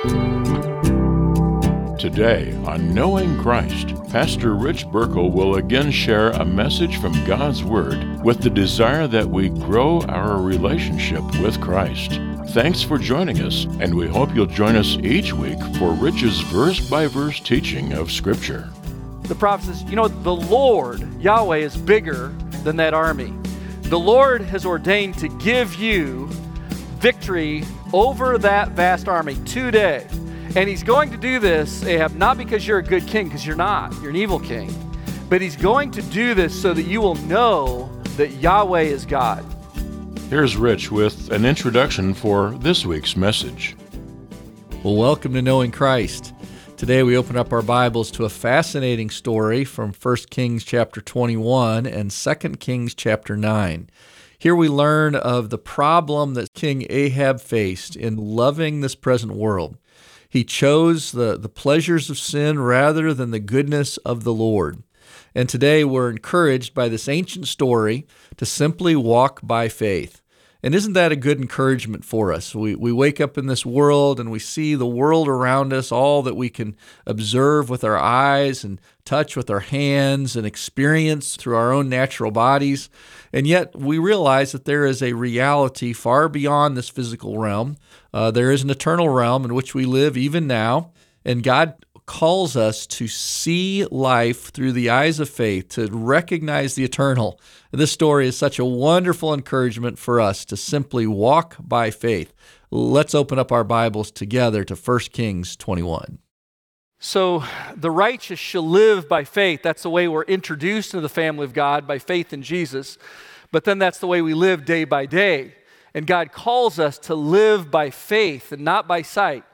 Today on Knowing Christ, Pastor Rich Burkle will again share a message from God's Word with the desire that we grow our relationship with Christ. Thanks for joining us, and we hope you'll join us each week for Rich's verse-by-verse teaching of Scripture. The prophet says, the Lord, Yahweh, is bigger than that army. The Lord has ordained to give you victory over that vast army today. And he's going to do this, Ahab, not because you're a good king, because you're not. You're an evil king. But he's going to do this so that you will know that Yahweh is God. Here's Rich with an introduction for this week's message. Well, welcome to Knowing Christ. Today we open up our Bibles to a fascinating story from 1 Kings chapter 21 and 2 Kings chapter 9. Here we learn of the problem that King Ahab faced in loving this present world. He chose the pleasures of sin rather than the goodness of the Lord. And today we're encouraged by this ancient story to simply walk by faith. And isn't that a good encouragement for us? We wake up in this world and we see the world around us, all that we can observe with our eyes and touch with our hands and experience through our own natural bodies. And yet we realize that there is a reality far beyond this physical realm. There is an eternal realm in which we live even now. And God calls us to see life through the eyes of faith, to recognize the eternal. And this story is such a wonderful encouragement for us to simply walk by faith. Let's open up our Bibles together to 1 Kings 21. So the righteous shall live by faith. That's the way we're introduced into the family of God, by faith in Jesus. But then that's the way we live day by day. And God calls us to live by faith and not by sight.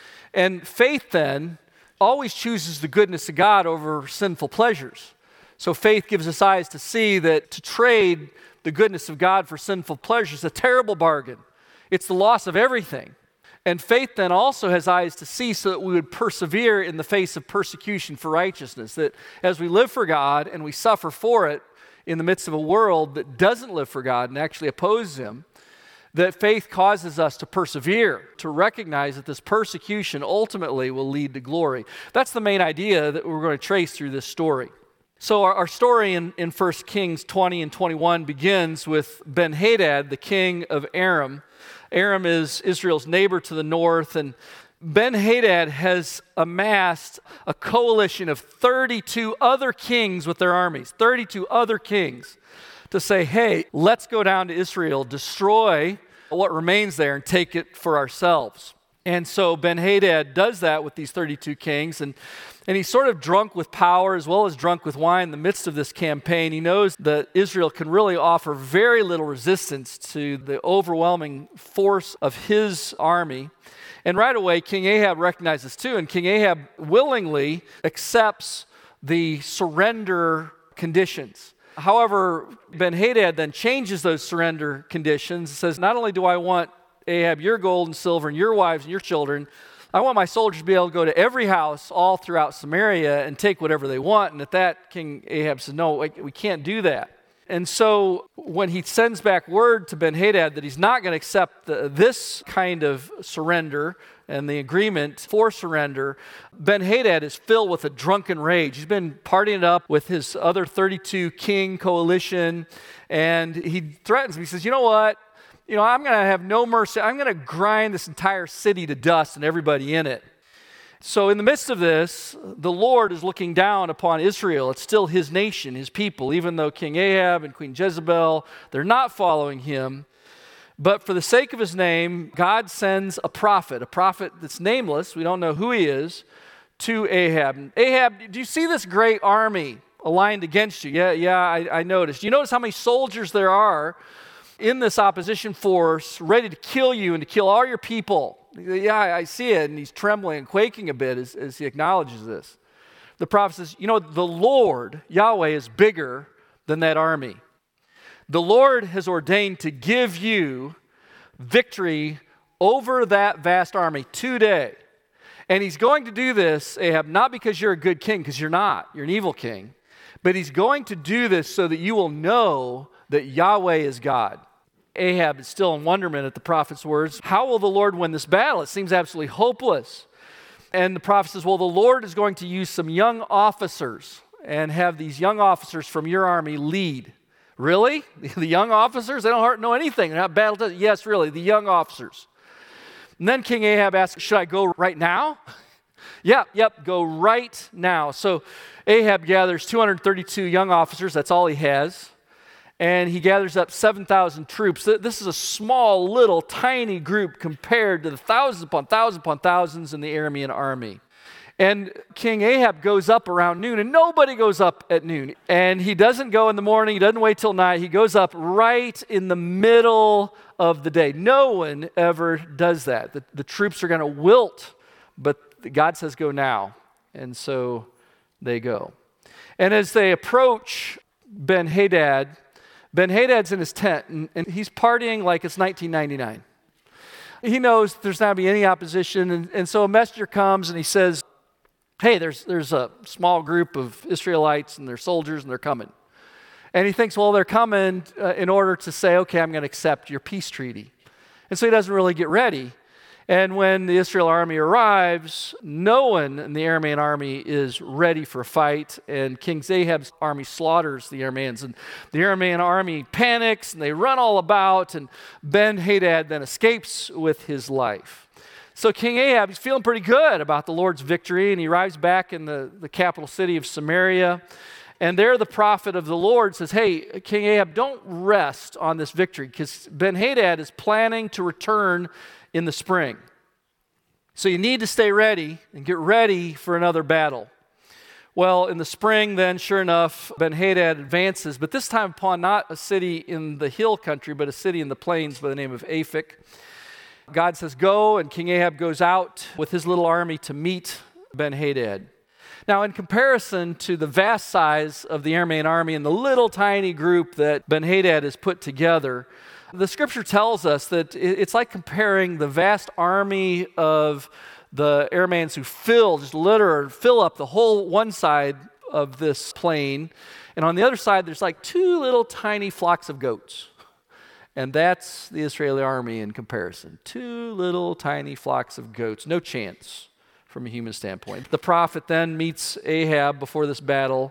And faith then always chooses the goodness of God over sinful pleasures. So faith gives us eyes to see that to trade the goodness of God for sinful pleasures is a terrible bargain. It's the loss of everything. And faith then also has eyes to see so that we would persevere in the face of persecution for righteousness. That as we live for God and we suffer for it in the midst of a world that doesn't live for God and actually opposes Him, that faith causes us to persevere, to recognize that this persecution ultimately will lead to glory. That's the main idea that we're going to trace through this story. So our story in 1 Kings 20 and 21 begins with Ben-Hadad, the king of Aram. Aram is Israel's neighbor to the north, and Ben-Hadad has amassed a coalition of 32 other kings with their armies, 32 other kings, to say, hey, let's go down to Israel, destroy what remains there, and take it for ourselves. And so Ben-Hadad does that with these 32 kings, and he's sort of drunk with power as well as drunk with wine in the midst of this campaign. He knows that Israel can really offer very little resistance to the overwhelming force of his army. And right away, King Ahab recognizes too, and King Ahab willingly accepts the surrender conditions. However, Ben-Hadad then changes those surrender conditions and says, not only do I want, Ahab, your gold and silver and your wives and your children, I want my soldiers to be able to go to every house all throughout Samaria and take whatever they want. And at that, King Ahab says, no, we can't do that. And so when he sends back word to Ben-Hadad that he's not going to accept this kind of surrender and the agreement for surrender, Ben-Hadad is filled with a drunken rage. He's been partying it up with his other 32 king coalition, and he threatens me. He says, you know what? I'm going to have no mercy. I'm going to grind this entire city to dust and everybody in it. So in the midst of this, the Lord is looking down upon Israel. It's still His nation, His people, even though King Ahab and Queen Jezebel, they're not following Him. But for the sake of His name, God sends a prophet that's nameless, we don't know who he is, to Ahab. Ahab, do you see this great army aligned against you? Yeah, I noticed. Do you notice how many soldiers there are in this opposition force ready to kill you and to kill all your people? Yeah, I see it. And he's trembling and quaking a bit as he acknowledges this. The prophet says, the Lord, Yahweh, is bigger than that army. The Lord has ordained to give you victory over that vast army today. And He's going to do this, Ahab, not because you're a good king, because you're not. You're an evil king. But He's going to do this so that you will know that Yahweh is God. Ahab is still in wonderment at the prophet's words. How will the Lord win this battle? It seems absolutely hopeless. And the prophet says, well, the Lord is going to use some young officers and have these young officers from your army lead. Really? The young officers? They don't know anything. They're not battle tested. Yes, really, the young officers. And then King Ahab asks, should I go right now? Yep, go right now. So Ahab gathers 232 young officers. That's all he has. And he gathers up 7,000 troops. This is a small, little, tiny group compared to the thousands upon thousands upon thousands in the Aramean army. And King Ahab goes up around noon, and nobody goes up at noon. And he doesn't go in the morning. He doesn't wait till night. He goes up right in the middle of the day. No one ever does that. The troops are going to wilt, but God says go now. And so they go. And as they approach Ben-Hadad, Ben-Hadad's in his tent, and he's partying like it's 1999. He knows there's not going to be any opposition, and so a messenger comes and he says, hey, there's a small group of Israelites and they're soldiers and they're coming. And he thinks, well, they're coming in order to say, okay, I'm going to accept your peace treaty. And so he doesn't really get ready. And when the Israel army arrives, no one in the Aramean army is ready for a fight, and King Ahab's army slaughters the Arameans. And the Aramean army panics, and they run all about, and Ben-Hadad then escapes with his life. So King Ahab, he's feeling pretty good about the Lord's victory, and he arrives back in the capital city of Samaria. And there the prophet of the Lord says, hey, King Ahab, don't rest on this victory, because Ben-Hadad is planning to return in the spring. So you need to stay ready and get ready for another battle. Well, in the spring then, sure enough, Ben-Hadad advances, but this time upon not a city in the hill country, but a city in the plains by the name of Aphek. God says, go, and King Ahab goes out with his little army to meet Ben-Hadad. Now, in comparison to the vast size of the Aramean army and the little tiny group that Ben-Hadad has put together, the scripture tells us that it's like comparing the vast army of the Arameans who fill up the whole one side of this plain, and on the other side there's like two little tiny flocks of goats. And that's the Israeli army in comparison. Two little tiny flocks of goats. No chance from a human standpoint. The prophet then meets Ahab before this battle,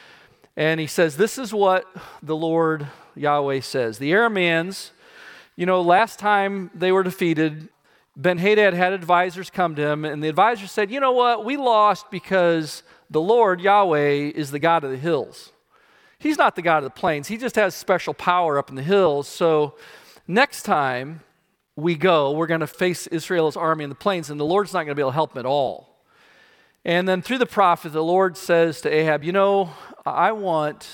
and he says, this is what the Lord Yahweh says. The Arameans, last time they were defeated, Ben-Hadad had advisors come to him, and the advisors said, you know what, we lost because the Lord Yahweh is the God of the hills. He's not the God of the plains. He just has special power up in the hills. So next time we go, we're going to face Israel's army in the plains, and the Lord's not going to be able to help him at all. And then through the prophet, the Lord says to Ahab, I want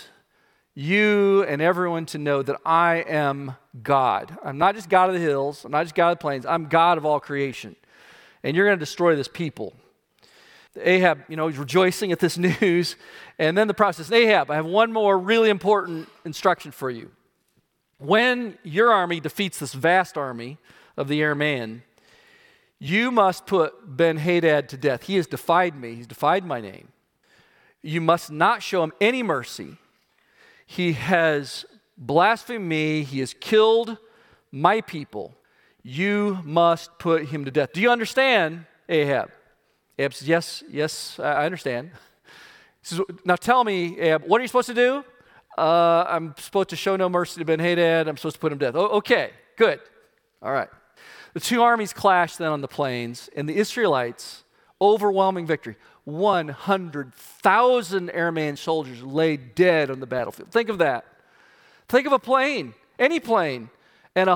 you and everyone to know that I am God. I'm not just God of the hills. I'm not just God of the plains. I'm God of all creation. And you're going to destroy this people. Ahab, he's rejoicing at this news. And then the prophet says, Ahab, I have one more really important instruction for you. When your army defeats this vast army of the Aramean, you must put Ben-Hadad to death. He has defied me. He's defied my name. You must not show him any mercy. He has blasphemed me. He has killed my people. You must put him to death. Do you understand, Ahab? Ahab says, yes, I understand. He says, now tell me, Ahab, what are you supposed to do? I'm supposed to show no mercy to Ben-Hadad. I'm supposed to put him to death. Oh, okay, good. All right. The two armies clash then on the plains, and the Israelites, overwhelming victory. 100,000 Aramean soldiers lay dead on the battlefield. Think of that. Think of a plane, any plane, and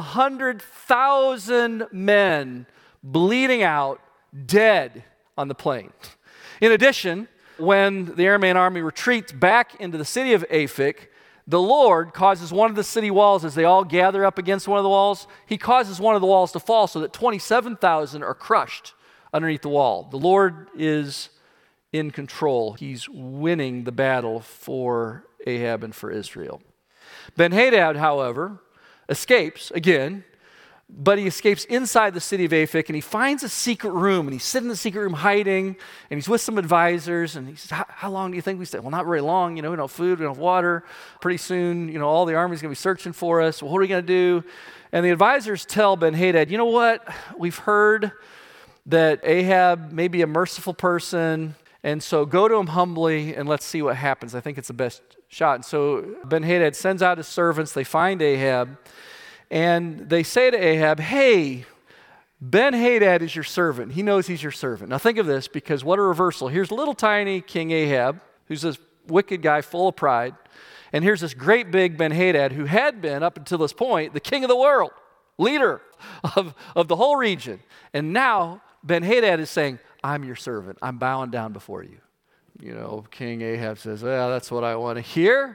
100,000 men bleeding out, dead on the plain. In addition, when the Aramean army retreats back into the city of Aphek, the Lord causes one of the city walls, as they all gather up against one of the walls, he causes one of the walls to fall so that 27,000 are crushed underneath the wall. The Lord is in control. He's winning the battle for Ahab and for Israel. Ben-Hadad, however, escapes again, But he escapes inside the city of Aphek, and he finds a secret room, and he's sitting in the secret room hiding, and he's with some advisors, and he says, how long do you think we stay? Well, not very long. We don't have food, we don't have water. Pretty soon, all the army's going to be searching for us. Well, what are we going to do? And the advisors tell Ben-Hadad, you know what? We've heard that Ahab may be a merciful person, and so go to him humbly, and let's see what happens. I think it's the best shot. And so Ben-Hadad sends out his servants. They find Ahab, and they say to Ahab, hey, Ben-Hadad is your servant. He knows he's your servant. Now think of this, because what a reversal. Here's little tiny King Ahab, who's this wicked guy full of pride. And here's this great big Ben-Hadad, who had been, up until this point, the king of the world, leader of the whole region. And now Ben-Hadad is saying, I'm your servant. I'm bowing down before you. King Ahab says, well, that's what I want to hear.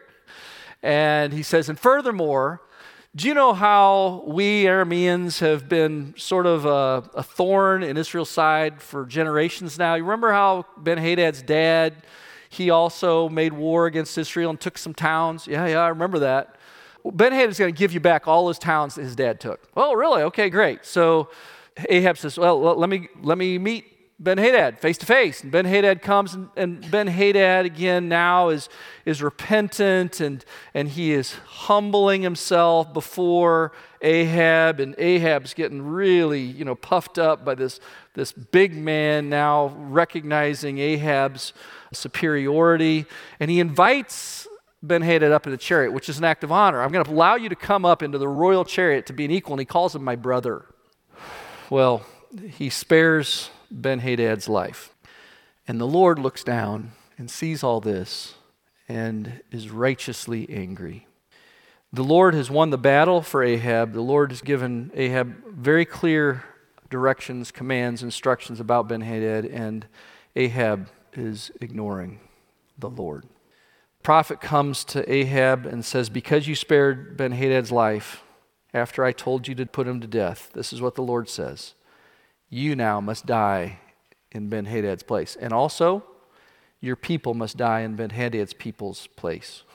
And he says, and furthermore, do you know how we Arameans have been sort of a thorn in Israel's side for generations now? You remember how Ben-Hadad's dad, he also made war against Israel and took some towns? Yeah, I remember that. Well, Ben-Hadad is going to give you back all those towns that his dad took. Well, really? Okay, great. So Ahab says, well, let me meet Ben-Hadad face to face. And Ben-Hadad comes, and Ben-Hadad again now is repentant, and he is humbling himself before Ahab, and Ahab's getting really puffed up by this big man now recognizing Ahab's superiority, and he invites Ben-Hadad up in the chariot, which is an act of honor. I'm going to allow you to come up into the royal chariot to be an equal, and he calls him my brother. Well, he spares Ben-Hadad's life. And the Lord looks down and sees all this and is righteously angry. The Lord has won the battle for Ahab. The Lord has given Ahab very clear directions, commands, instructions about Ben-Hadad, and Ahab is ignoring the Lord. The prophet comes to Ahab and says, because you spared Ben-Hadad's life after I told you to put him to death, this is what the Lord says. You now must die in Ben-Hadad's place. And also, your people must die in Ben-Hadad's people's place.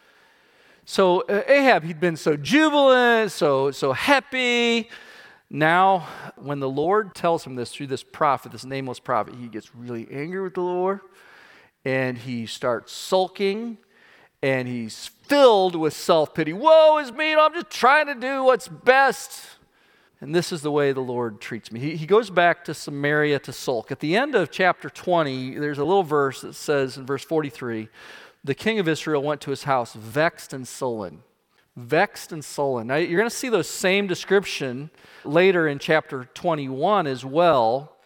So Ahab, he'd been so jubilant, so happy. Now, when the Lord tells him this through this prophet, this nameless prophet, he gets really angry with the Lord, and he starts sulking, and he's filled with self-pity. Woe is me, I'm just trying to do what's best. And this is the way the Lord treats me. He goes back to Samaria to sulk. At the end of chapter 20, there's a little verse that says in verse 43, the king of Israel went to his house vexed and sullen. Vexed and sullen. Now, you're going to see those same description later in chapter 21 as well,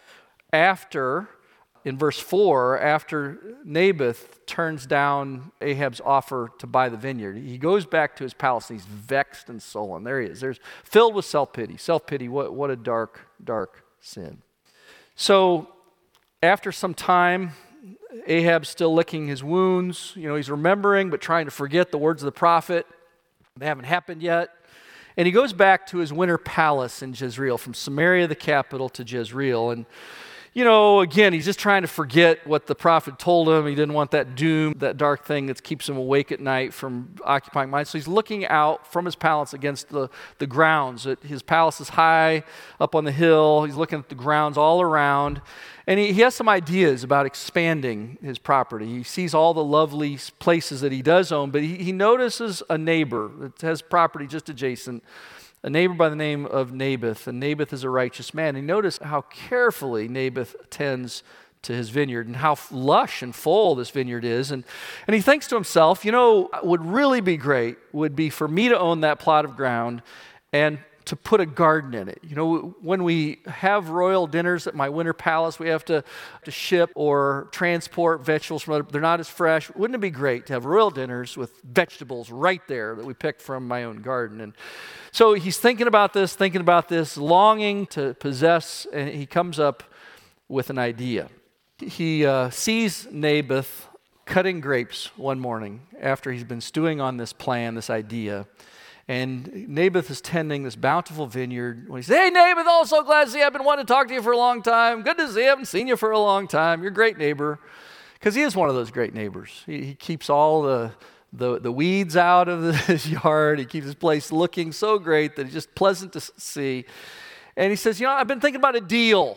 in verse 4, after Naboth turns down Ahab's offer to buy the vineyard. He goes back to his palace and he's vexed and sullen. There he is. There's filled with self-pity. Self-pity, what a dark, dark sin. So after some time, Ahab's still licking his wounds. He's remembering but trying to forget the words of the prophet. They haven't happened yet. And he goes back to his winter palace in Jezreel, from Samaria, the capital, to Jezreel. And again, he's just trying to forget what the prophet told him. He didn't want that doom, that dark thing that keeps him awake at night from occupying mind. So he's looking out from his palace against the grounds. His palace is high up on the hill. He's looking at the grounds all around. And he has some ideas about expanding his property. He sees all the lovely places that he does own, but he notices a neighbor that has property just adjacent, a neighbor by the name of Naboth, and Naboth is a righteous man. And notice how carefully Naboth tends to his vineyard and how lush and full this vineyard is. And he thinks to himself, what would really be great would be for me to own that plot of ground and to put a garden in it. When we have royal dinners at my winter palace, we have to ship or transport vegetables from they're not as fresh. Wouldn't it be great to have royal dinners with vegetables right there that we picked from my own garden? And so he's thinking about this, longing to possess, and he comes up with an idea. He sees Naboth cutting grapes one morning after he's been stewing on this plan, this idea. And Naboth is tending this bountiful vineyard. When he says, hey, Naboth, oh, so glad to see you. I've been wanting to talk to you for a long time. Good to see you. I haven't seen you for a long time. You're a great neighbor. Because he is one of those great neighbors. He keeps all the the weeds out of his yard. He keeps his place looking so great that it's just pleasant to see. And he says, I've been thinking about a deal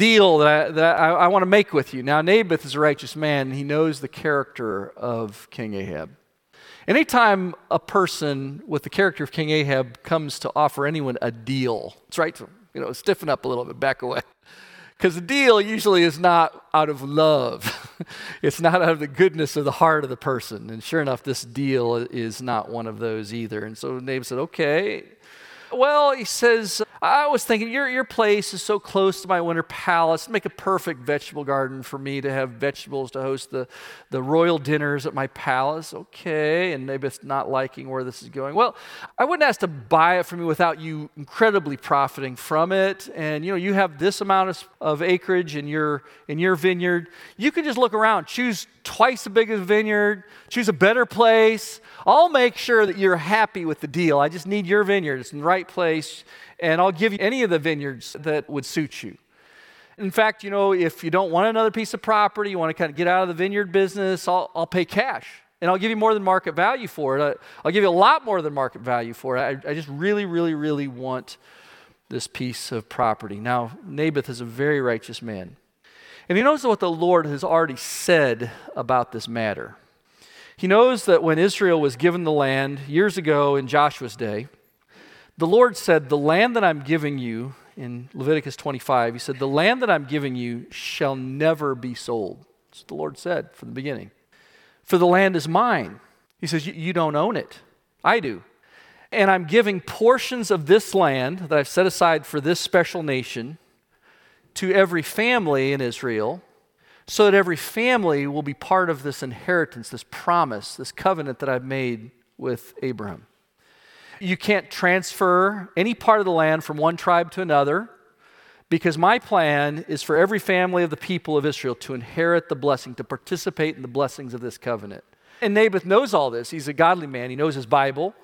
that I want to make with you. Now, Naboth is a righteous man. And he knows the character of King Ahab. Anytime a person with the character of King Ahab comes to offer anyone a deal, it's right to stiffen up a little bit, back away. Because the deal usually is not out of love. It's not out of the goodness of the heart of the person. And sure enough, this deal is not one of those either. And so Naboth said, okay. Well, he says, I was thinking, your place is so close to my winter palace. Make a perfect vegetable garden for me to have vegetables to host the royal dinners at my palace. Okay, and Naboth's not liking where this is going. Well, I wouldn't ask to buy it from you without you incredibly profiting from it. And, you have this amount of acreage in your vineyard. You can just look around, choose twice as big as a vineyard, choose a better place. I'll make sure that you're happy with the deal. I just need your vineyard. It's in the right place, and I'll give you any of the vineyards that would suit you. In fact, if you don't want another piece of property, you want to kind of get out of the vineyard business, I'll pay cash, and I'll give you more than market value for it. I'll give you a lot more than market value for it. I just really, really, really want this piece of property. Now, Naboth is a very righteous man, and he knows what the Lord has already said about this matter. He knows that when Israel was given the land years ago in Joshua's day, the Lord said, the land that I'm giving you, in Leviticus 25, he said, the land that I'm giving you shall never be sold. That's what the Lord said from the beginning. For the land is mine. He says, you don't own it. I do. And I'm giving portions of this land that I've set aside for this special nation to every family in Israel, so that every family will be part of this inheritance, this promise, this covenant that I've made with Abraham. You can't transfer any part of the land from one tribe to another, because my plan is for every family of the people of Israel to inherit the blessing, to participate in the blessings of this covenant. And Naboth knows all this. He's a godly man. He knows his Bible.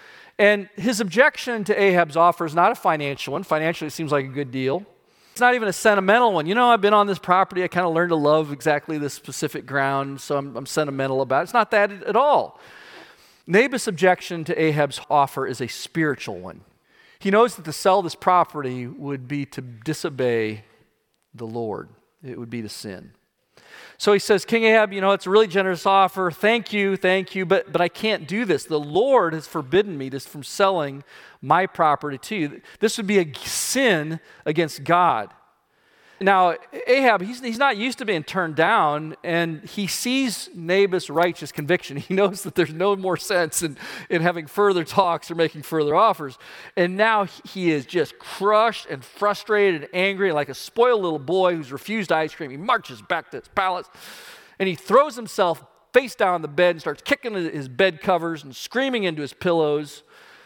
And his objection to Ahab's offer is not a financial one. Financially, it seems like a good deal. It's not even a sentimental one. I've been on this property. I kind of learned to love exactly this specific ground, so I'm sentimental about it. It's not that at all. Naboth's objection to Ahab's offer is a spiritual one. He knows that to sell this property would be to disobey the Lord. It would be to sin. So he says, King Ahab, it's a really generous offer. Thank you, but I can't do this. The Lord has forbidden me from selling my property to you. This would be a sin against God. Now, Ahab, he's not used to being turned down, and he sees Naboth's righteous conviction. He knows that there's no more sense in having further talks or making further offers. And now he is just crushed and frustrated and angry, like a spoiled little boy who's refused ice cream. He marches back to his palace, and he throws himself face down on the bed and starts kicking his bed covers and screaming into his pillows.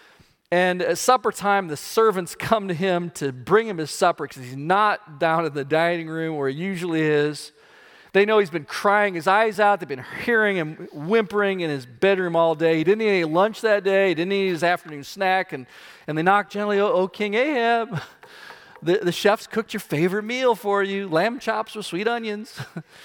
And at supper time, the servants come to him to bring him his supper because he's not down in the dining room where he usually is. They know he's been crying his eyes out. They've been hearing him whimpering in his bedroom all day. He didn't eat any lunch that day. He didn't eat his afternoon snack. And they knock gently, oh, King Ahab, the chef's cooked your favorite meal for you, lamb chops with sweet onions.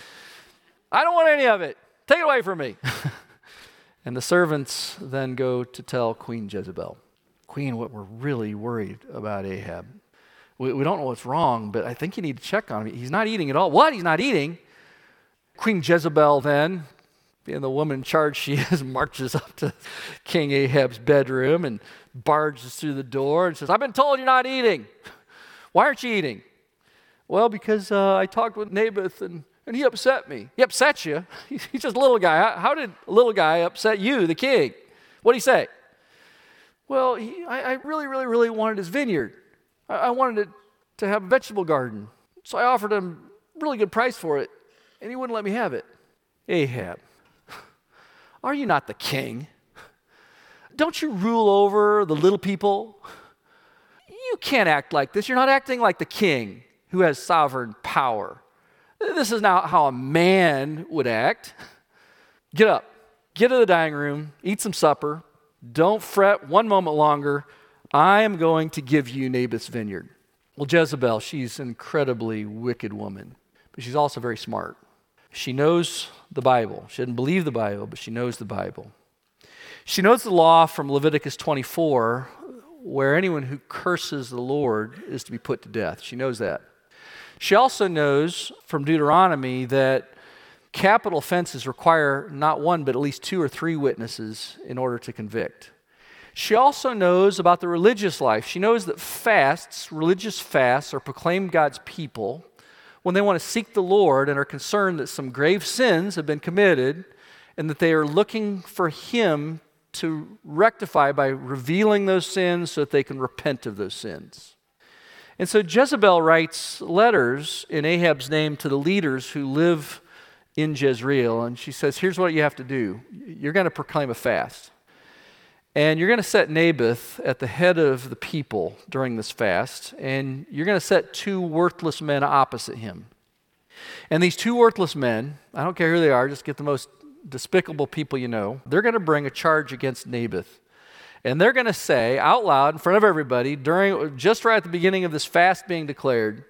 I don't want any of it. Take it away from me. And the servants then go to tell Queen Jezebel. Queen, what we're really worried about Ahab. We don't know what's wrong, but I think you need to check on him. He's not eating at all. What? He's not eating? Queen Jezebel then, being the woman in charge she is, marches up to King Ahab's bedroom and barges through the door and says, I've been told you're not eating. Why aren't you eating? Well, because I talked with Naboth and he upset me. He upset you? He's just a little guy. How did a little guy upset you, the king? What did he say? Well, I really, really, really wanted his vineyard. I wanted it to have a vegetable garden. So I offered him a really good price for it, and he wouldn't let me have it. Ahab, are you not the king? Don't you rule over the little people? You can't act like this. You're not acting like the king who has sovereign power. This is not how a man would act. Get up, get to the dining room, eat some supper. Don't fret one moment longer. I am going to give you Naboth's vineyard. Well, Jezebel, she's an incredibly wicked woman, but she's also very smart. She knows the Bible. She doesn't believe the Bible, but she knows the Bible. She knows the law from Leviticus 24, where anyone who curses the Lord is to be put to death. She knows that. She also knows from Deuteronomy that capital offenses require not one, but at least 2 or 3 witnesses in order to convict. She also knows about the religious life. She knows that fasts, religious fasts, are proclaimed God's people when they want to seek the Lord and are concerned that some grave sins have been committed and that they are looking for Him to rectify by revealing those sins so that they can repent of those sins. And so Jezebel writes letters in Ahab's name to the leaders who live in Jezreel, and she says, here's what you have to do. You're going to proclaim a fast. And you're going to set Naboth at the head of the people during this fast, and you're going to set 2 worthless men opposite him. And these 2 worthless men, I don't care who they are, just get the most despicable people you know, they're going to bring a charge against Naboth. And they're going to say out loud in front of everybody, just right at the beginning of this fast being declared,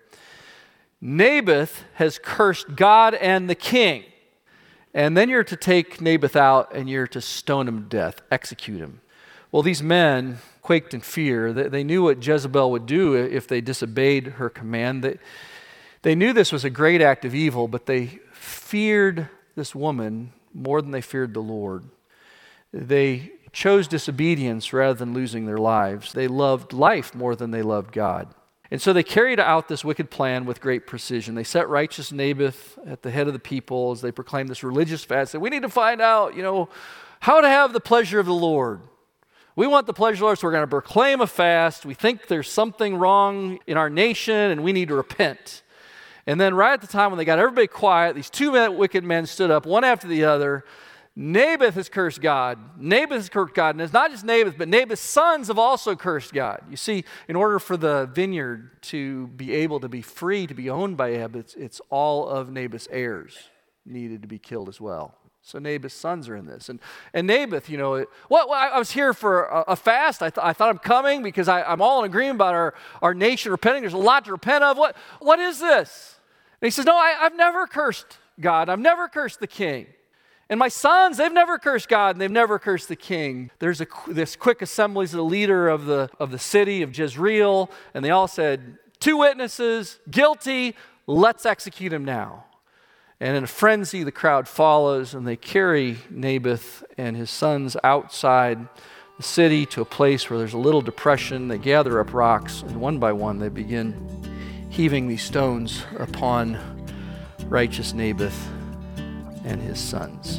Naboth has cursed God and the king. And then you're to take Naboth out and you're to stone him to death, execute him. Well, these men quaked in fear. They knew what Jezebel would do if they disobeyed her command. They knew this was a great act of evil, but they feared this woman more than they feared the Lord. They chose disobedience rather than losing their lives. They loved life more than they loved God. And so they carried out this wicked plan with great precision. They set righteous Naboth at the head of the people as they proclaimed this religious fast. Said, we need to find out, how to have the pleasure of the Lord. We want the pleasure of the Lord, so we're going to proclaim a fast. We think there's something wrong in our nation, and we need to repent. And then right at the time when they got everybody quiet, these 2 wicked men stood up, one after the other. Naboth has cursed God. Naboth has cursed God. And it's not just Naboth, but Naboth's sons have also cursed God. You see, in order for the vineyard to be able to be free, to be owned by Ahab, it's all of Naboth's heirs needed to be killed as well. So Naboth's sons are in this. And Naboth, I was here for a fast. I thought I'm coming because I'm all in agreement about our nation repenting. There's a lot to repent of. What is this? And he says, no, I've never cursed God. I've never cursed the king. And my sons, they've never cursed God, and they've never cursed the king. There's this quick assemblies of the leader of the city of Jezreel, and they all said, 2 witnesses, guilty, let's execute him now. And in a frenzy, the crowd follows, and they carry Naboth and his sons outside the city to a place where there's a little depression. They gather up rocks, and one by one, they begin heaving these stones upon righteous Naboth and his sons.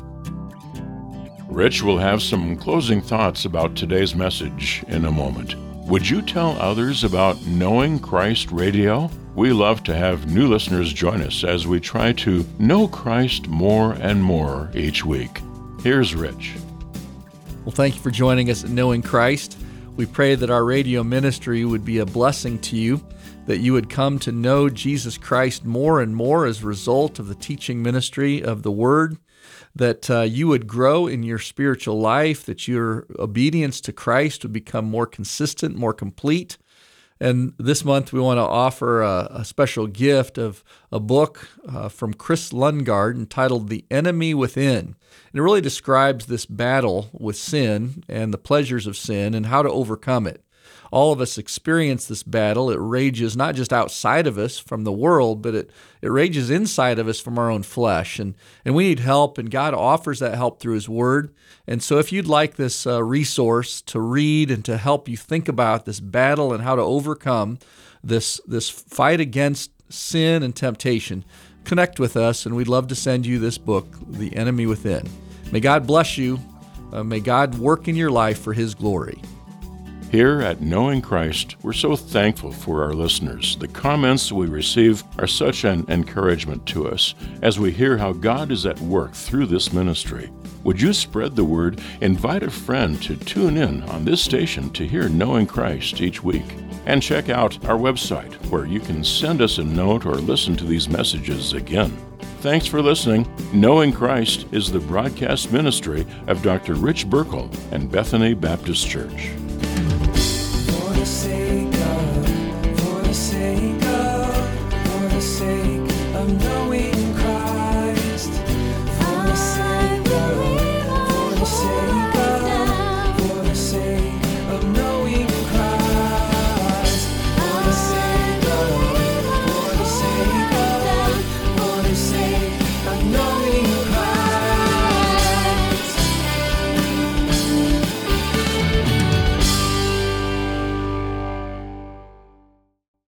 Rich will have some closing thoughts about today's message in a moment. Would you tell others about Knowing Christ Radio? We love to have new listeners join us as we try to know Christ more and more each week. Here's Rich. Well, thank you for joining us at Knowing Christ. We pray that our radio ministry would be a blessing to you, that you would come to know Jesus Christ more and more as a result of the teaching ministry of the Word, that you would grow in your spiritual life, that your obedience to Christ would become more consistent, more complete. And this month we want to offer a special gift of a book from Chris Lundgaard entitled The Enemy Within. And it really describes this battle with sin and the pleasures of sin and how to overcome it. All of us experience this battle. It rages not just outside of us from the world, but it rages inside of us from our own flesh. And we need help, and God offers that help through His Word. And so if you'd like this resource to read and to help you think about this battle and how to overcome this fight against sin and temptation, connect with us, and we'd love to send you this book, The Enemy Within. May God bless you. May God work in your life for His glory. Here at Knowing Christ, we're so thankful for our listeners. The comments we receive are such an encouragement to us as we hear how God is at work through this ministry. Would you spread the word? Invite a friend to tune in on this station to hear Knowing Christ each week. And check out our website where you can send us a note or listen to these messages again. Thanks for listening. Knowing Christ is the broadcast ministry of Dr. Rich Burkle and Bethany Baptist Church. Say